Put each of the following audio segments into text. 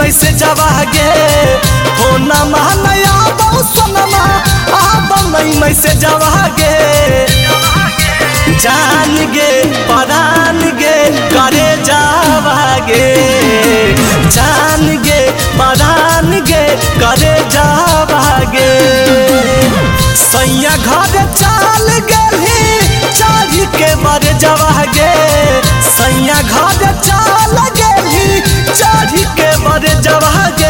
message आवागे हो ना नया बहु सोनमा आब नहीं मैसेज आवागे जान गे परान गे करे जावागे जान गे परान गे करे जावागे सैया घर चाल गेली चाही के बर जावागे सैया घर चाल गेली चाही के बर जावागे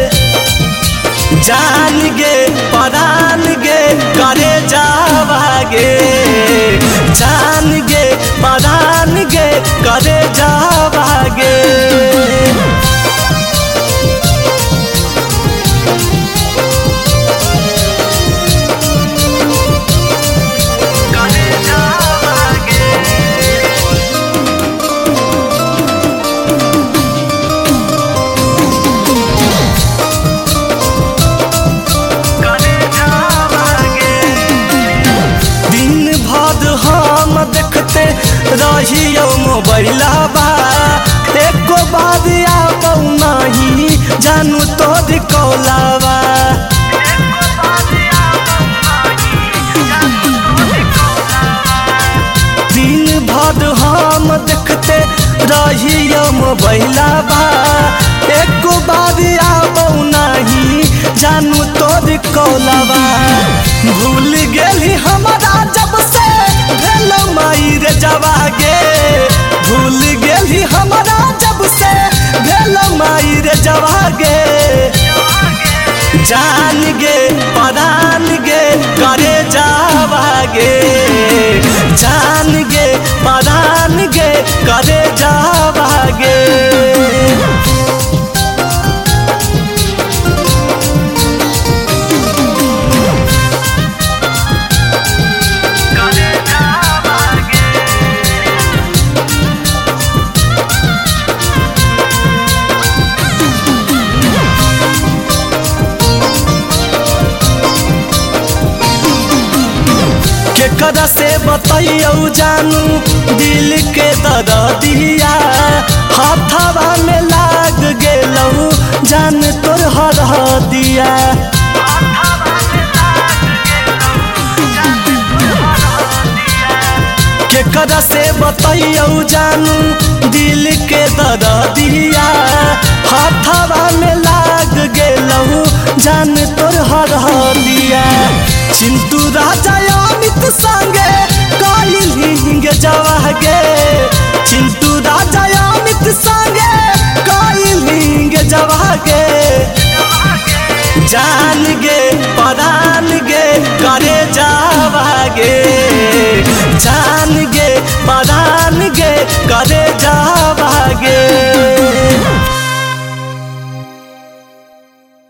जान गे परान गे करे जावागे जान गे परान गे करे जावागे देखते रहियो मोबाइलबा एको बार आबौ नहीं जानू तोर कौलावा दिन भर हम देखते रहियो मोबाइलबा एको बार आबौ नहीं जानू तोर कौलावा भूल गेली हमारा जब से भेलो माई रे जावागे भूल गेली हमारा जब से भेलो माई रे जावागे जान गे परान गे करे जावागे जान गे परान गे करे जावागे केकरा से बताइयो जानू दिल के दर्दिया हाथवा में लाग गेलौ जान तोर हर दिया केकरा से बताइयो जानू दिल के दर्दिया हाथवा में लाग गेलौ जान तोर हर दिया चिंटू राजा अमित संगे कइलिंगे जावागे चिंटू राजा अमित संगे कइलिंगे जावागे जान गे परान गे करे जावागे